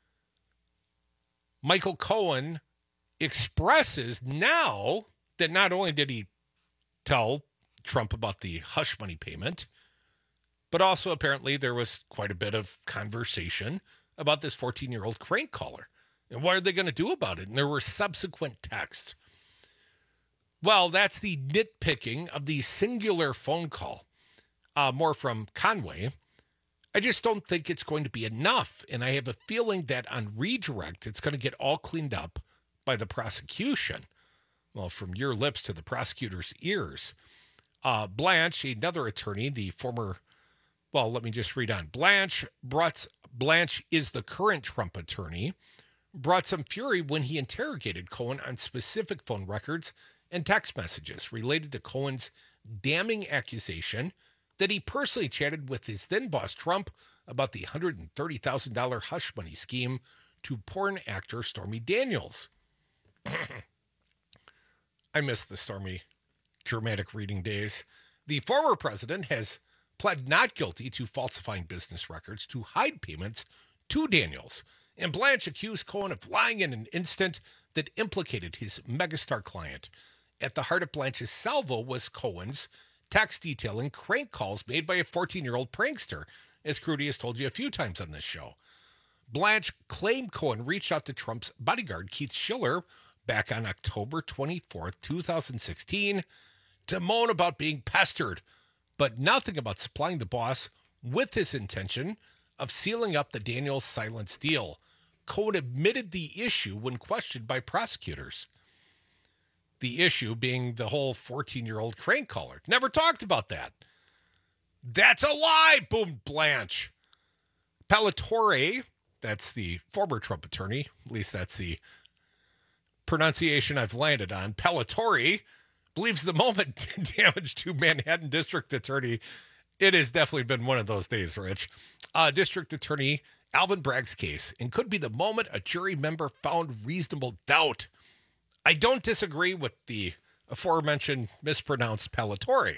Michael Cohen expresses now that not only did he tell Trump about the hush money payment, but also apparently there was quite a bit of conversation about this 14-year-old crank caller. And what are they going to do about it? And there were subsequent texts. Well, that's the nitpicking of the singular phone call. More from Conway. I just don't think it's going to be enough. And I have a feeling that on redirect, it's going to get all cleaned up by the prosecution. Well, from your lips to the prosecutor's ears. Blanche, another attorney, the former, well, let me just read on. Blanche is the current Trump attorney, brought some fury when he interrogated Cohen on specific phone records and text messages related to Cohen's damning accusation that he personally chatted with his then boss Trump about the $130,000 hush money scheme to porn actor Stormy Daniels. I miss the Stormy dramatic reading days. The former president has pled not guilty to falsifying business records to hide payments to Daniels. And Blanche accused Cohen of lying in an instant that implicated his megastar client. At the heart of Blanche's salvo was Cohen's text detailing crank calls made by a 14-year-old prankster, as Crudy has told you a few times on this show. Blanche claimed Cohen reached out to Trump's bodyguard, Keith Schiller, back on October 24th, 2016, to moan about being pestered, but nothing about supplying the boss with his intention of sealing up the Daniels silence deal. Cohen admitted the issue when questioned by prosecutors. The issue being the whole 14-year-old crank caller. Never talked about that. That's a lie, boomed Blanche. Pellitore, that's the former Trump attorney, at least that's the pronunciation I've landed on. Pellitore believes the moment damage to Manhattan District Attorney. It has definitely been one of those days, Rich. District Attorney Alvin Bragg's case, and could be the moment a jury member found reasonable doubt. I don't disagree with the aforementioned mispronounced Pellitore.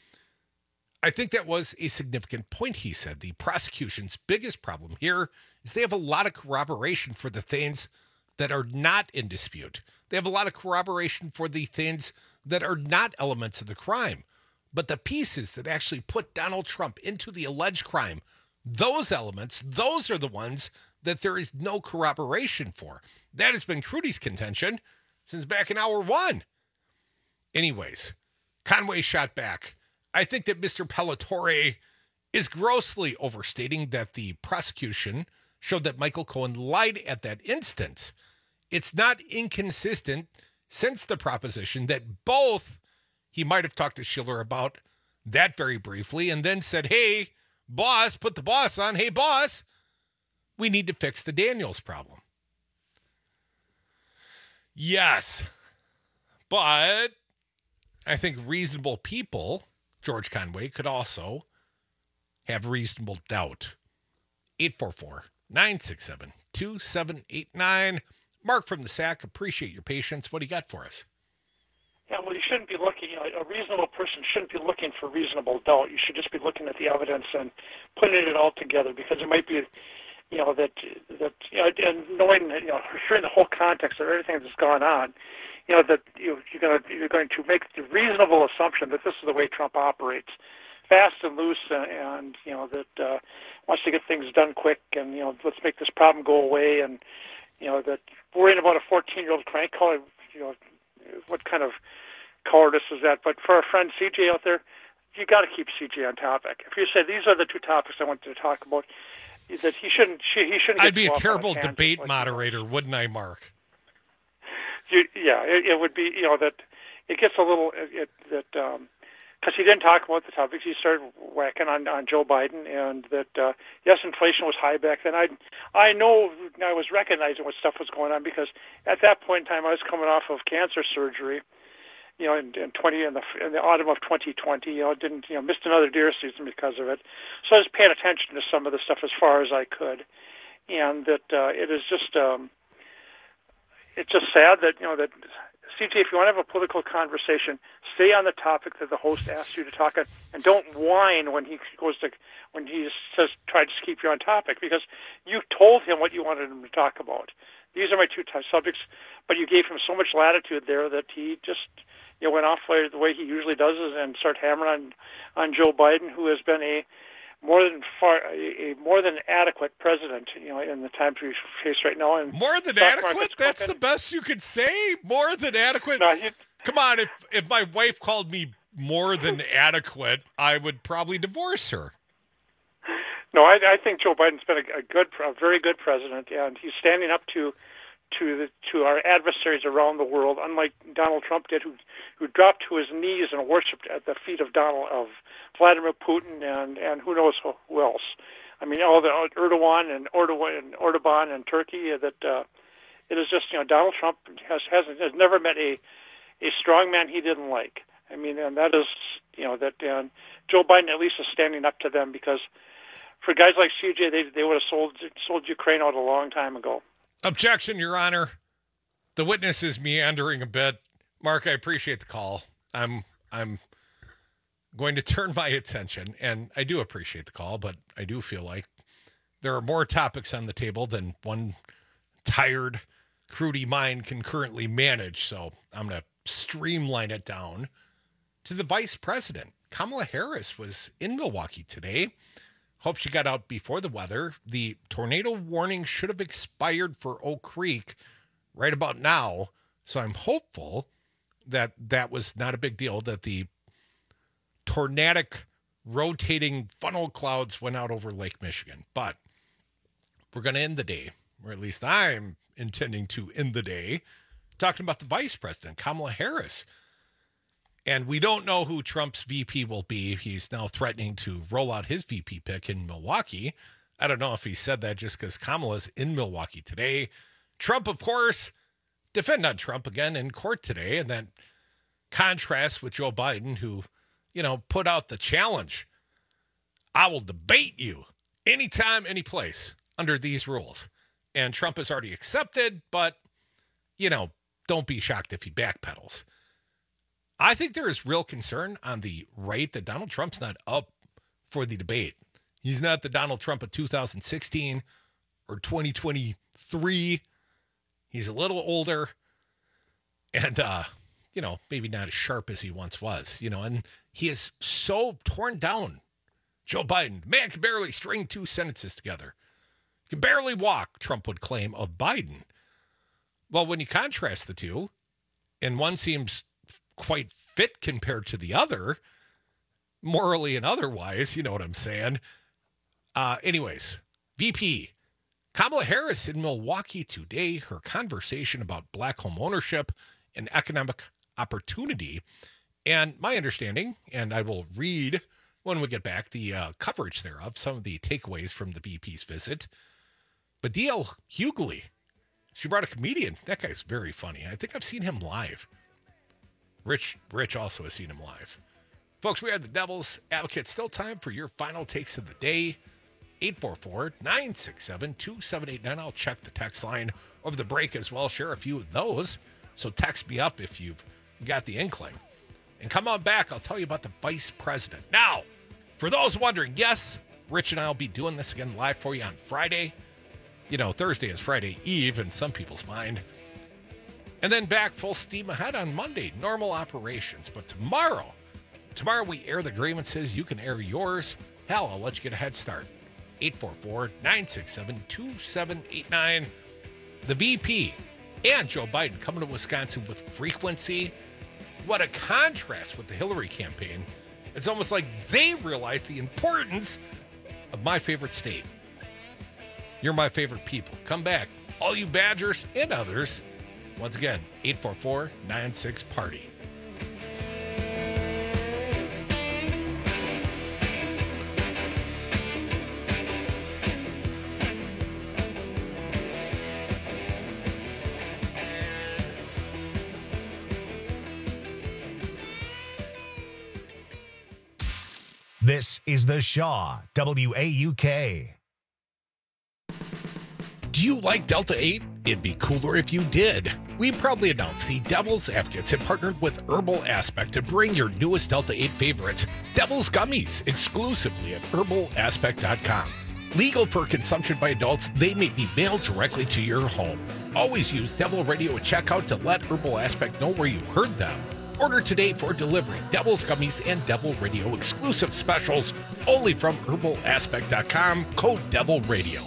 I think that was a significant point, he said. The prosecution's biggest problem here is they have a lot of corroboration for the things that are not in dispute. They have a lot of corroboration for the things that are not elements of the crime. But the pieces that actually put Donald Trump into the alleged crime, those elements, those are the ones that there is no corroboration for. That has been Crudy's contention since back in hour one. Anyways, Conway shot back. I think that Mr. Pellitore is grossly overstating that the prosecution showed that Michael Cohen lied at that instance. It's not inconsistent since the proposition that both he might have talked to Schiller about that very briefly and then said, hey, boss, put the boss on. Hey, boss, we need to fix the Daniels problem. Yes, but I think reasonable people, George Conway, could also have reasonable doubt. 844-967-2789. Mark from the SAC, appreciate your patience. What do you got for us? Yeah, well, you shouldn't be looking, a reasonable person shouldn't be looking for reasonable doubt. You should just be looking at the evidence and putting it all together, because it might be, and knowing, hearing the whole context of everything that's gone on, that you're going to make the reasonable assumption that this is the way Trump operates, fast and loose, and that wants to get things done quick, and let's make this problem go away, and that worrying about a 14-year-old crank caller, what kind of cowardice is that? But for our friend CJ out there, you got to keep CJ on topic. If you say these are the two topics I wanted to talk about, that he shouldn't. I'd be a terrible debate moderator, wouldn't I, Mark? It would be. That it gets a little because he didn't talk about the topics. He started whacking on Joe Biden, and that yes, inflation was high back then. I know I was recognizing what stuff was going on, because at that point in time I was coming off of cancer surgery, in the autumn of 2020. Didn't missed another deer season because of it. So I was paying attention to some of the stuff as far as I could, and that it is just it's just sad that that. CJ, if you want to have a political conversation, stay on the topic that the host asks you to talk on, and don't whine when he says try to keep you on topic, because you told him what you wanted him to talk about. These are my two subjects, but you gave him so much latitude there that he just went off the way he usually does and start hammering on Joe Biden, who has been a more than adequate president, in the times we face right now. And more than adequate? That's the best you could say? More than adequate? No, come on, if my wife called me more than adequate, I would probably divorce her. No, I think Joe Biden's been a very good president, and he's standing up to our adversaries around the world, unlike Donald Trump did, who dropped to his knees and worshipped at the feet of Vladimir Putin and who knows who else. I mean, all the Erdogan and Turkey. That it is just Donald Trump has never met a strong man he didn't like. I mean, and that is that Joe Biden at least is standing up to them, because for guys like CJ, they would have sold Ukraine out a long time ago. Objection, Your Honor. The witness is meandering a bit. Mark, I appreciate the call. I'm going to turn my attention, and I do appreciate the call, but I do feel like there are more topics on the table than one tired, Crudy mind can currently manage. So I'm going to streamline it down to the vice president. Kamala Harris was in Milwaukee today. Hope she got out before the weather. The tornado warning should have expired for Oak Creek right about now. So I'm hopeful that that was not a big deal, that the tornadic rotating funnel clouds went out over Lake Michigan. But we're going to end the day, or at least I'm intending to end the day, talking about the vice president, Kamala Harris. And we don't know who Trump's VP will be. He's now threatening to roll out his VP pick in Milwaukee. I don't know if he said that just because Kamala's in Milwaukee today. Trump, of course, defend on Trump again in court today. And then contrast with Joe Biden, who, put out the challenge. I will debate you anytime, any place under these rules. And Trump has already accepted, but, don't be shocked if he backpedals. I think there is real concern on the right that Donald Trump's not up for the debate. He's not the Donald Trump of 2016 or 2023. He's a little older and, maybe not as sharp as he once was, and he is so torn down. Joe Biden, man can barely string two sentences together. Can barely walk, Trump would claim of Biden. Well, when you contrast the two, and one seems quite fit compared to the other, morally and otherwise, you know what I'm saying? Anyways, VP Kamala Harris in Milwaukee today, her conversation about black home ownership and economic opportunity. And my understanding, and I will read when we get back the coverage thereof, some of the takeaways from the VP's visit. But D.L. Hughley, she brought a comedian. That guy's very funny. I think I've seen him live. Rich also has seen him live. Folks, we are the Devil's Advocates. Still time for your final takes of the day. 844-967-2789. I'll check the text line over the break as well. Share a few of those. So text me up if you've got the inkling. And come on back. I'll tell you about the vice president. Now, for those wondering, yes, Rich and I will be doing this again live for you on Friday. Thursday is Friday Eve in some people's mind. And then back full steam ahead on Monday, normal operations. But tomorrow we air the grievances. You can air yours. Hell, I'll let you get a head start. 844-967-2789. The VP and Joe Biden coming to Wisconsin with frequency. What a contrast with the Hillary campaign. It's almost like they realize the importance of my favorite state. You're my favorite people. Come back. All you Badgers and others. Once again, 844-96-PARTY. This is the Shaw WAUK. Do you like Delta 8? It'd be cooler if you did. We proudly announce the Devil's Advocates have partnered with Herbal Aspect to bring your newest Delta 8 favorites, Devil's Gummies, exclusively at herbalaspect.com. Legal for consumption by adults, they may be mailed directly to your home. Always use Devil Radio at checkout to let Herbal Aspect know where you heard them. Order today for delivery. Devil's Gummies and Devil Radio exclusive specials only from herbalaspect.com. Code Devil Radio.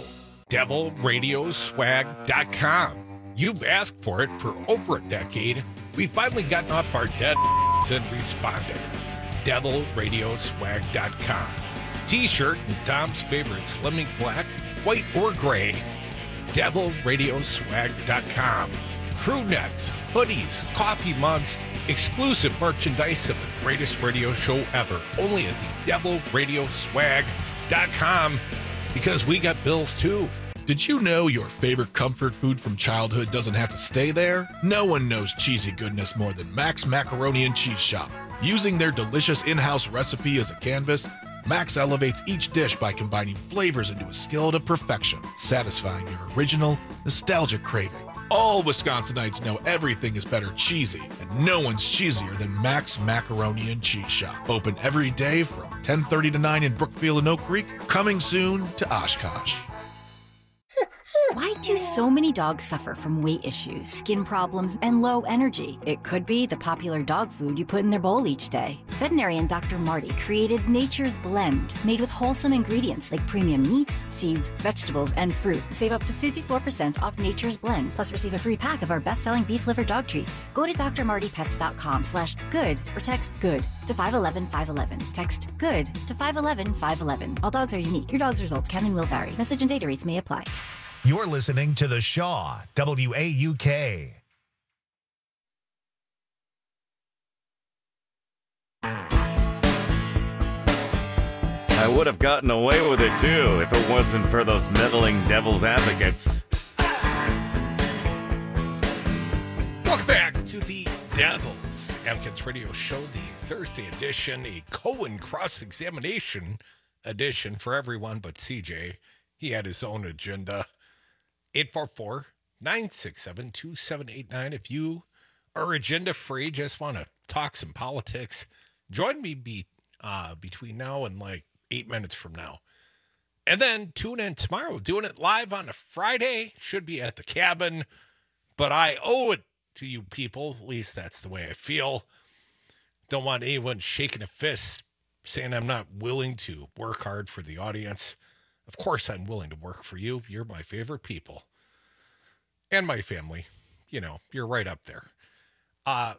DevilRadioswag.com. You've asked for it for over a decade. We've finally gotten off our dead and responded. DevilRadioswag.com. T-shirt and Dom's favorite Slimming Black, white or gray. DevilRadioswag.com. Crew necks, hoodies, coffee mugs, exclusive merchandise of the greatest radio show ever. Only at the DevilRadioswag.com, because we got bills too. Did you know your favorite comfort food from childhood doesn't have to stay there? No one knows cheesy goodness more than Max Macaroni and Cheese Shop. Using their delicious in-house recipe as a canvas, Max elevates each dish by combining flavors into a skillet of perfection, satisfying your original, nostalgic craving. All Wisconsinites know everything is better cheesy, and no one's cheesier than Max Macaroni and Cheese Shop. Open every day from 10:30 to 9 in Brookfield and Oak Creek, coming soon to Oshkosh. Why do so many dogs suffer from weight issues, skin problems, and low energy? It could be the popular dog food you put in their bowl each day. Veterinarian Dr. Marty created Nature's Blend, made with wholesome ingredients like premium meats, seeds, vegetables, and fruit. Save up to 54% off Nature's Blend, plus receive a free pack of our best-selling beef liver dog treats. Go to drmartypets.com/good or text GOOD to 511-511. Text GOOD to 511-511. All dogs are unique. Your dog's results can and will vary. Message and data rates may apply. You're listening to the Shaw WAUK. I would have gotten away with it too if it wasn't for those meddling devil's advocates. Welcome back to the Devil's Advocates Radio Show, the Thursday edition, a Cohen cross-examination edition for everyone but CJ. He had his own agenda. 844-967-2789. If you are agenda-free, just want to talk some politics, join me between now and like 8 minutes from now. And then tune in tomorrow. Doing it live on a Friday. Should be at the cabin. But I owe it to you people. At least that's the way I feel. Don't want anyone shaking a fist saying I'm not willing to work hard for the audience. Of course I'm willing to work for you. You're my favorite people. And my family. You know, you're right up there. A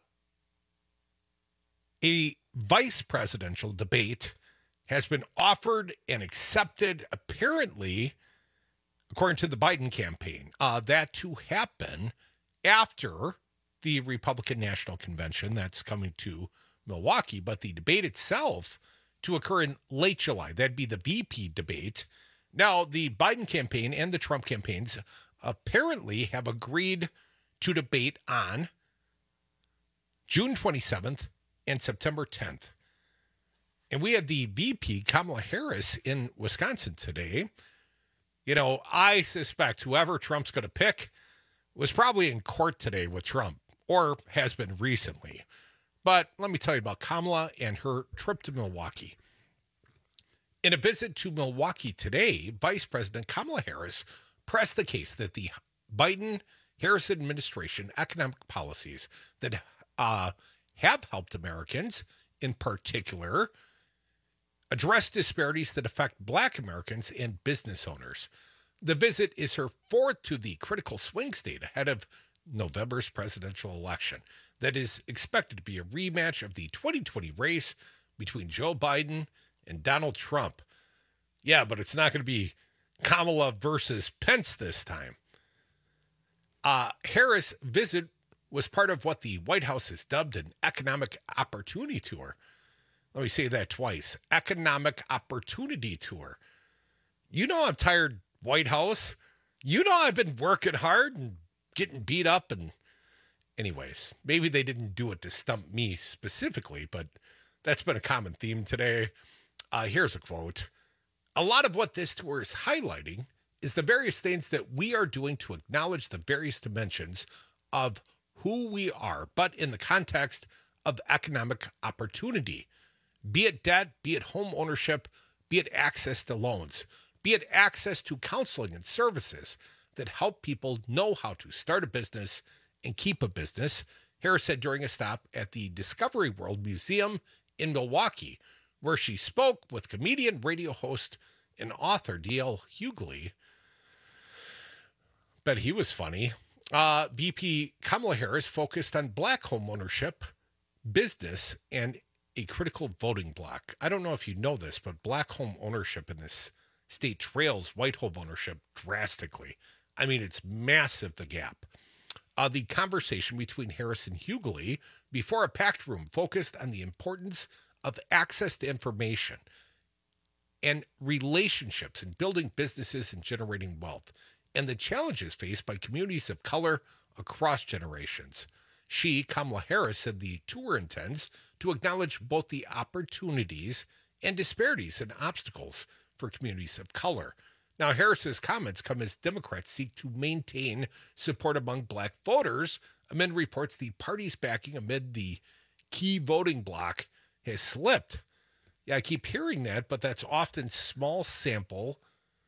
vice presidential debate has been offered and accepted, apparently, according to the Biden campaign, that to happen after the Republican National Convention that's coming to Milwaukee, but the debate itself to occur in late July. That'd be the VP debate. Now, the Biden campaign and the Trump campaigns apparently have agreed to debate on June 27th and September 10th. And we had the VP, Kamala Harris, in Wisconsin today. You know, I suspect whoever Trump's going to pick was probably in court today with Trump, or has been recently. But let me tell you about Kamala and her trip to Milwaukee. In a visit to Milwaukee today, Vice President Kamala Harris pressed the case that the Biden-Harris administration economic policies that have helped Americans, in particular, address disparities that affect Black Americans and business owners. The visit is her fourth to the critical swing state ahead of November's presidential election that is expected to be a rematch of the 2020 race between Joe Biden and Donald Trump. Yeah, but it's not going to be Kamala versus Pence this time. Harris' visit was part of what the White House has dubbed an economic opportunity tour. Let me say that twice. Economic opportunity tour. You know I'm tired, White House. You know I've been working hard and getting beat up. And anyways, maybe they didn't do it to stump me specifically, but that's been a common theme today. Here's a quote. A lot of what this tour is highlighting is the various things that we are doing to acknowledge the various dimensions of who we are, but in the context of economic opportunity, be it debt, be it home ownership, be it access to loans, be it access to counseling and services that help people know how to start a business and keep a business, Harris said during a stop at the Discovery World Museum in Milwaukee, where she spoke with comedian, radio host, and author D.L. Hughley. Bet he was funny. VP Kamala Harris focused on black home ownership, business, and a critical voting bloc. I don't know if you know this, but black home ownership in this state trails white home ownership drastically. I mean, it's massive, the gap. The conversation between Harris and Hughley before a packed room focused on the importance of access to information and relationships in building businesses and generating wealth, and the challenges faced by communities of color across generations. She, Kamala Harris, said the tour intends to acknowledge both the opportunities and disparities and obstacles for communities of color. Now, Harris's comments come as Democrats seek to maintain support among black voters amid reports the party's backing amid the key voting bloc has slipped. Yeah, I keep hearing that, but that's often small sample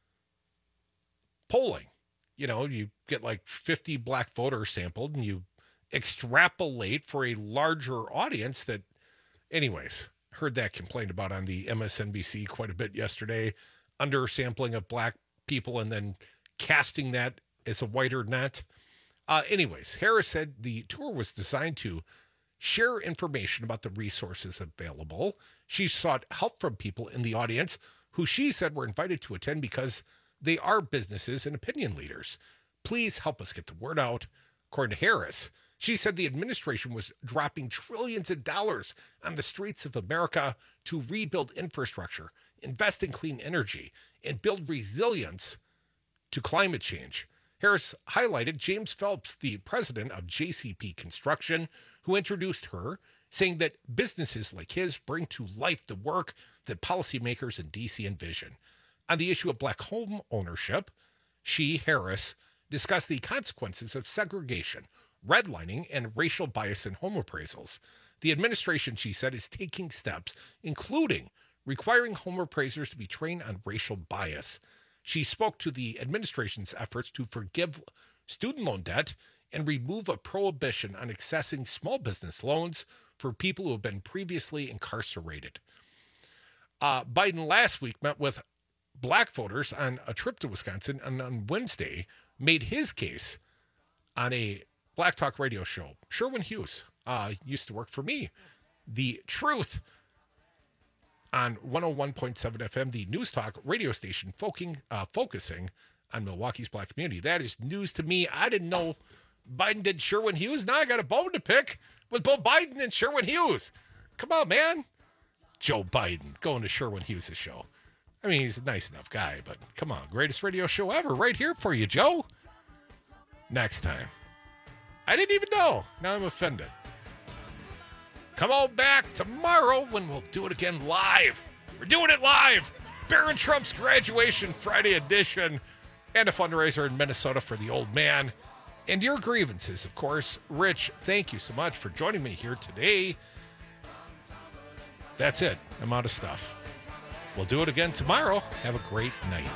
polling. You know, you get like 50 black voters sampled and you extrapolate for a larger audience that, anyways, heard that complained about on the MSNBC quite a bit yesterday, undersampling of black people and then casting that as a whiter net. Anyways, Harris said the tour was designed to share information about the resources available. She sought help from people in the audience who she said were invited to attend because they are businesses and opinion leaders. Please help us get the word out. According to Harris, she said the administration was dropping trillions of dollars on the streets of America to rebuild infrastructure, invest in clean energy, and build resilience to climate change. Harris highlighted James Phelps, the president of JCP Construction, who introduced her, saying that businesses like his bring to life the work that policymakers in D.C. envision. On the issue of black home ownership, she, Harris, discussed the consequences of segregation, redlining, and racial bias in home appraisals. The administration, she said, is taking steps, including requiring home appraisers to be trained on racial bias. She spoke to the administration's efforts to forgive student loan debt and remove a prohibition on accessing small business loans for people who have been previously incarcerated. Biden last week met with black voters on a trip to Wisconsin, and on Wednesday made his case on a Black Talk radio show. Sherwin Hughes used to work for me. The Truth on 101.7 FM, the News Talk radio station focusing on Milwaukee's black community. That is news to me. I didn't know Biden did Sherwin Hughes. Now I got a bone to pick with both Biden and Sherwin Hughes. Come on, man. Joe Biden going to Sherwin Hughes' show. I mean, he's a nice enough guy, but come on. Greatest radio show ever right here for you, Joe. Next time. I didn't even know. Now I'm offended. Come on back tomorrow when we'll do it again live. We're doing it live. Barron Trump's graduation Friday edition and a fundraiser in Minnesota for the old man. And your grievances, of course. Rich, thank you so much for joining me here today. That's it. I'm out of stuff. We'll do it again tomorrow. Have a great night.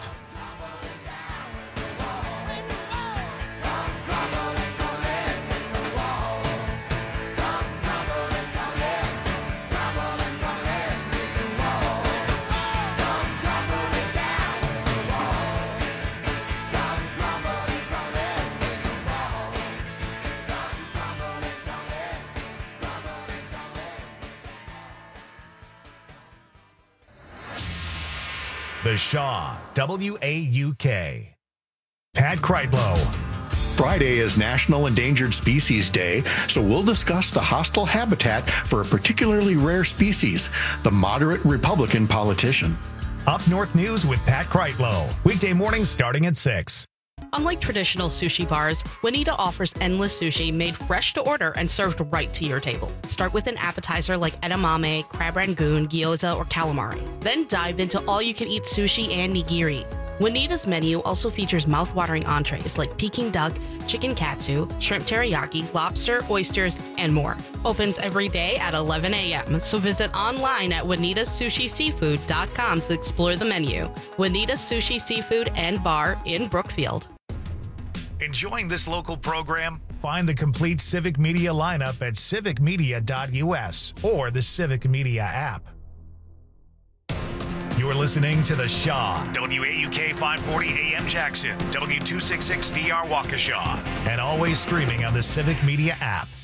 The Shaw, W-A-U-K. Pat Kreitlow. Friday is National Endangered Species Day, so we'll discuss the hostile habitat for a particularly rare species, the moderate Republican politician. Up North News with Pat Kreitlow. Weekday mornings starting at 6. Unlike traditional sushi bars, Juanita offers endless sushi made fresh to order and served right to your table. Start with an appetizer like edamame, crab rangoon, gyoza, or calamari. Then dive into all-you-can-eat sushi and nigiri. Juanita's menu also features mouth-watering entrees like Peking duck, chicken katsu, shrimp teriyaki, lobster, oysters, and more. Opens every day at 11 a.m., so visit online at JuanitaSushiSeafood.com to explore the menu. Juanita's Sushi Seafood and Bar in Brookfield. Enjoying this local program? Find the complete Civic Media lineup at civicmedia.us or the Civic Media app. You're listening to The Shaw, WAUK 540 AM Jackson, W266DR Waukesha, and always streaming on the Civic Media app.